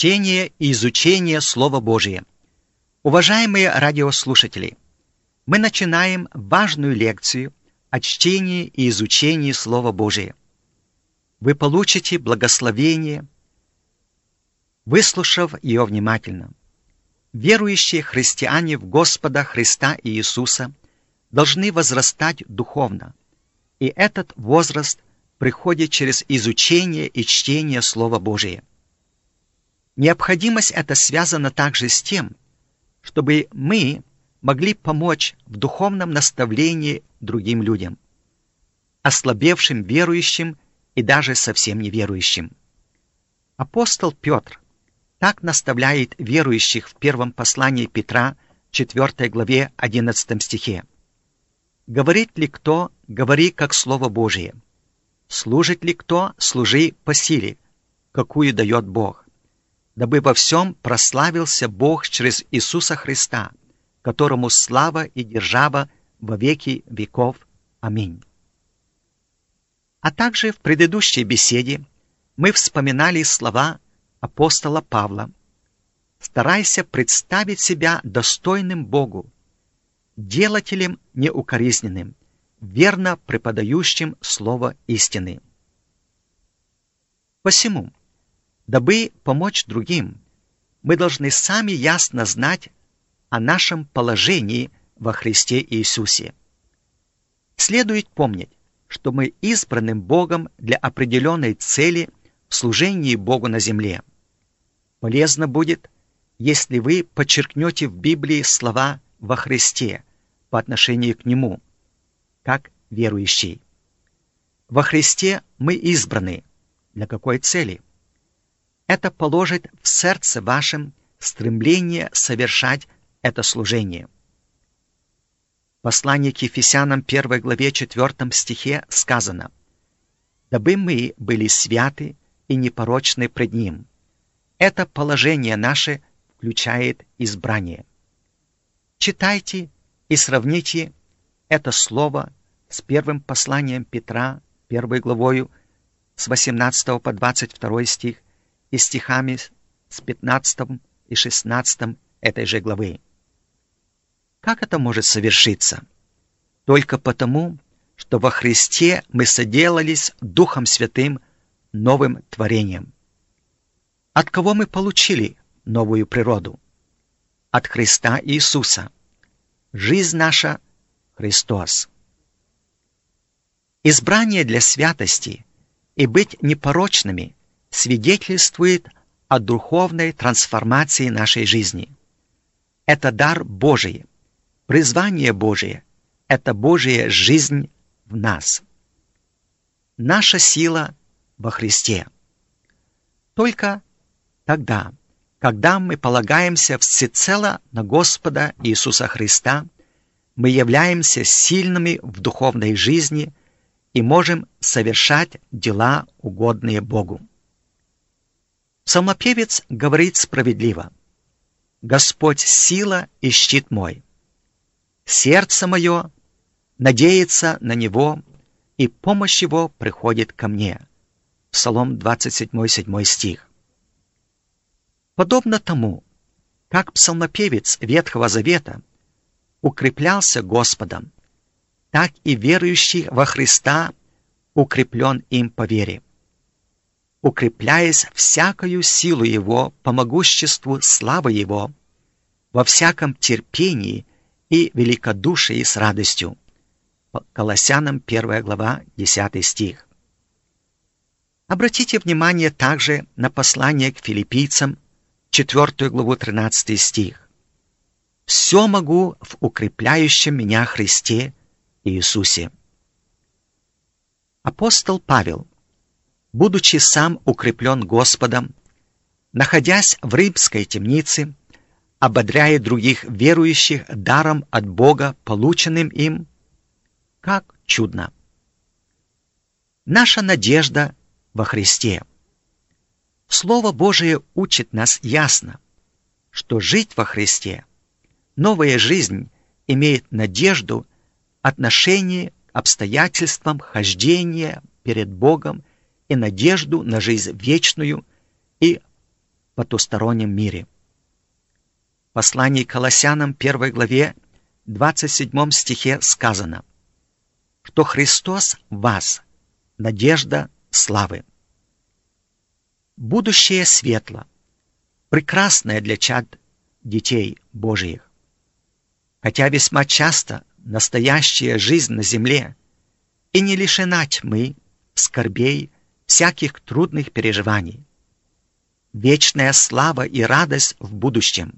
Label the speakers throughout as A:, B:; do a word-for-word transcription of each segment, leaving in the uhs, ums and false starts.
A: Чтение и изучение Слова Божия. Уважаемые радиослушатели, мы начинаем важную лекцию о чтении и изучении Слова Божия. Вы получите благословение, выслушав ее внимательно. Верующие христиане в Господа Христа и Иисуса должны возрастать духовно, и этот возраст приходит через изучение и чтение Слова Божия. Необходимость эта связана также с тем, чтобы мы могли помочь в духовном наставлении другим людям, ослабевшим верующим и даже совсем неверующим. Апостол Петр так наставляет верующих в первом послании Петра, четвёртой главе, одиннадцатом стихе. «Говорит ли кто, говори как Слово Божие. Служит ли кто, служи по силе, какую дает Бог, дабы во всем прославился Бог через Иисуса Христа, которому слава и держава во веки веков. Аминь». А также в предыдущей беседе мы вспоминали слова апостола Павла: «Старайся представить себя достойным Богу, делателем неукоризненным, верно преподающим слово истины». Посему, дабы помочь другим, мы должны сами ясно знать о нашем положении во Христе Иисусе. Следует помнить, что мы избраны Богом для определенной цели в служении Богу на земле. Полезно будет, если вы подчеркнете в Библии слова «во Христе» по отношению к Нему, как верующий. Во Христе мы избраны. Для какой цели? Это положит в сердце вашем стремление совершать это служение. В послании к Ефесянам первой главе четвёртом стихе сказано: «Дабы мы были святы и непорочны пред Ним». Это положение наше включает избрание. Читайте и сравните это слово с первым посланием Петра, первой главою, с восемнадцатого по двадцать второй стих, и стихами с пятнадцатым и шестнадцатым этой же главы. Как это может совершиться? Только потому, что во Христе мы соделались Духом Святым новым творением. От кого мы получили новую природу? От Христа Иисуса. Жизнь наша — Христос. Избрание для святости и быть непорочными свидетельствует о духовной трансформации нашей жизни. Это дар Божий, призвание Божие, это Божья жизнь в нас. Наша сила во Христе. Только тогда, когда мы полагаемся всецело на Господа Иисуса Христа, мы являемся сильными в духовной жизни и можем совершать дела, угодные Богу. Псалмопевец говорит справедливо: «Господь — сила и щит мой. Сердце мое надеется на Него, и помощь Его приходит ко мне». Псалом двадцать седьмой, седьмой стих. Подобно тому, как псалмопевец Ветхого Завета укреплялся Господом, так и верующий во Христа укреплен им по вере, укрепляясь всякою силу Его по могуществу славы Его, во всяком терпении и великодушии с радостью. Колоссянам первая глава, десятый стих. Обратите внимание также на послание к филиппийцам, четвёртую главу, тринадцатый стих. «Все могу в укрепляющем меня Христе Иисусе». Апостол Павел, будучи сам укреплен Господом, находясь в римской темнице, ободряя других верующих даром от Бога, полученным им, как чудно! Наша надежда во Христе. Слово Божие учит нас ясно, что жить во Христе, новая жизнь имеет надежду, отношение к обстоятельствам хождения перед Богом и надежду на жизнь вечную и потустороннем мире. В послании к Колоссянам первой главе двадцать седьмом стихе сказано, что Христос в вас, надежда славы. Будущее светло, прекрасное для чад детей Божиих. Хотя весьма часто настоящая жизнь на земле и не лишена тьмы, скорбей, всяких трудных переживаний. Вечная слава и радость в будущем.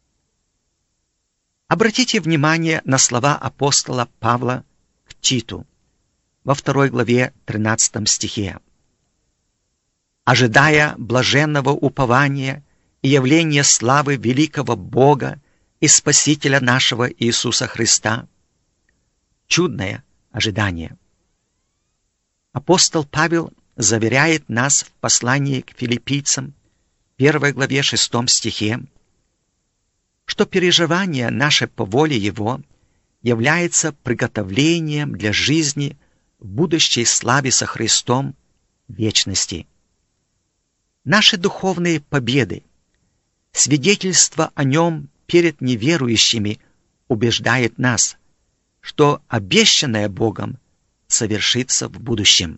A: Обратите внимание на слова апостола Павла к Титу во второй главе тринадцатом стихе. «Ожидая блаженного упования и явления славы великого Бога и Спасителя нашего Иисуса Христа». Чудное ожидание. Апостол Павел заверяет нас в послании к филиппийцам, первой главе шестом стихе, что переживание наше по воле Его является приготовлением для жизни в будущей славе со Христом вечности. Наши духовные победы, свидетельство о Нем перед неверующими убеждает нас, что обещанное Богом совершится в будущем.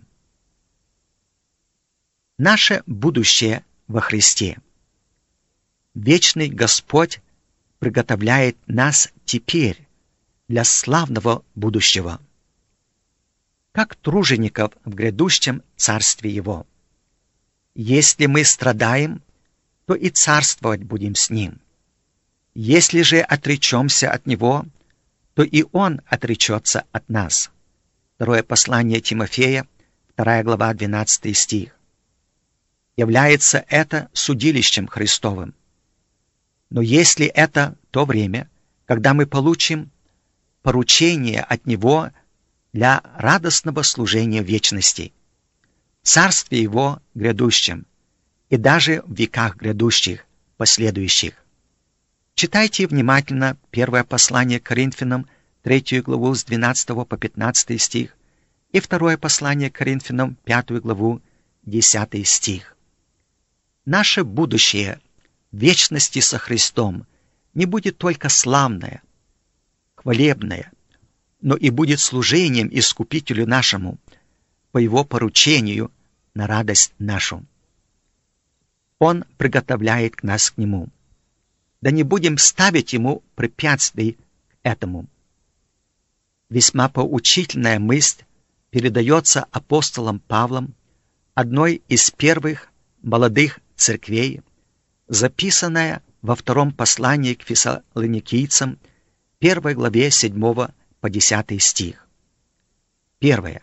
A: Наше будущее во Христе. Вечный Господь приготовляет нас теперь для славного будущего, как тружеников в грядущем Царстве Его. Если мы страдаем, то и царствовать будем с Ним. Если же отречемся от Него, то и Он отречется от нас. Второе послание Тимофея, вторая глава, двенадцатый стих. Является это судилищем Христовым. Но если это то время, когда мы получим поручение от Него для радостного служения в вечности, в Царстве Его грядущем и даже в веках грядущих, последующих. Читайте внимательно первое послание к Коринфянам, третью главу с двенадцатого по пятнадцатый стих, и второе послание к Коринфянам, пятую главу, десятый стих. Наше будущее в вечности со Христом не будет только славное, хвалебное, но и будет служением Искупителю нашему по Его поручению на радость нашу. Он приготовляет к нас к Нему. Да не будем ставить Ему препятствий к этому. Весьма поучительная мысль передается апостолом Павлом, одной из первых молодых церквей, записанная во втором послании к фессалоникийцам, первой главе седьмого по десятый стих. Первое.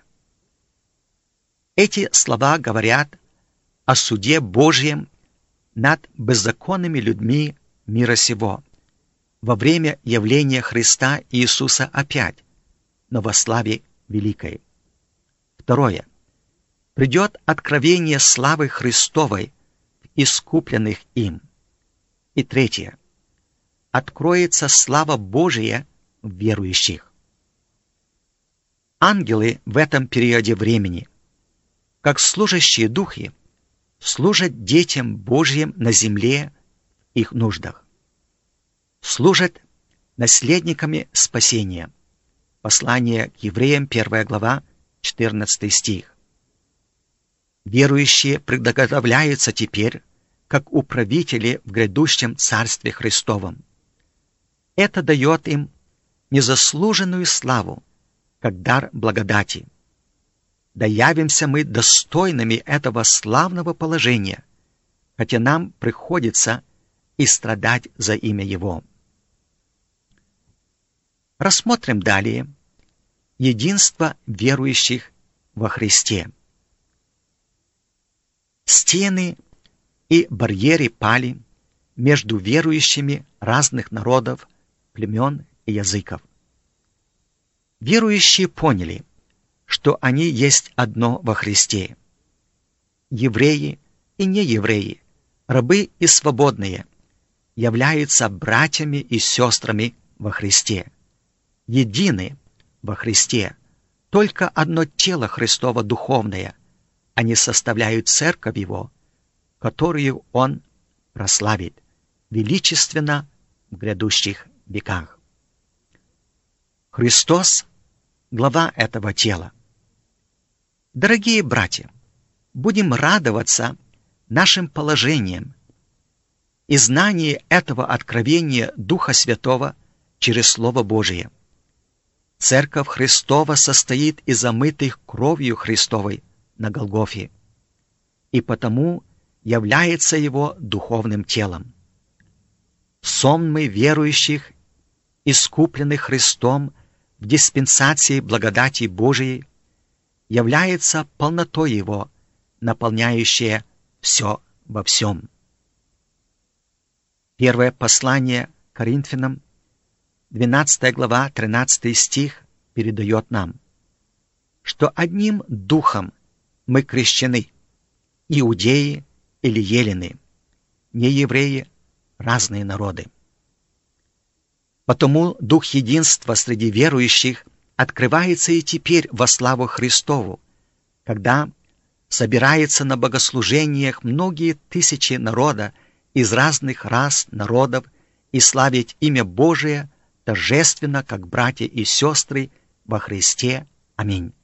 A: Эти слова говорят о суде Божьем над беззаконными людьми мира сего во время явления Христа Иисуса опять, но во славе великой. Второе. Придет откровение славы Христовой в искупленных им. И третье. Откроется слава Божия в верующих. Ангелы в этом периоде времени, как служащие духи, служат детям Божьим на земле в их нуждах. Служат наследниками спасения. Послание к евреям, первая глава, четырнадцатый стих. Верующие приготовляются теперь, как управители в грядущем Царстве Христовом. Это дает им незаслуженную славу, как дар благодати. Да явимся мы достойными этого славного положения, хотя нам приходится и страдать за имя Его. Рассмотрим далее единство верующих во Христе. Стены и барьеры пали между верующими разных народов, племен и языков. Верующие поняли, что они есть одно во Христе. Евреи и неевреи, рабы и свободные, являются братьями и сестрами во Христе. Едины во Христе, только одно тело Христово духовное, они составляют церковь Его, которую Он прославить величественно в грядущих веках. Христос — глава этого тела. Дорогие братья, будем радоваться нашим положением и знанию этого откровения Духа Святого через Слово Божие. Церковь Христова состоит из омытых кровью Христовой на Голгофе, и потому является Его духовным телом. Сонмы верующих, искупленных Христом в диспенсации благодати Божией, является полнотой Его, наполняющая все во всем. Первое послание Коринфянам, двенадцатая глава, тринадцатый стих, передает нам, что одним духом мы крещены, иудеи или елены, не евреи, разные народы. Потому дух единства среди верующих открывается и теперь во славу Христову, когда собирается на богослужениях многие тысячи народа из разных рас, народов, и славить имя Божие торжественно, как братья и сестры во Христе. Аминь.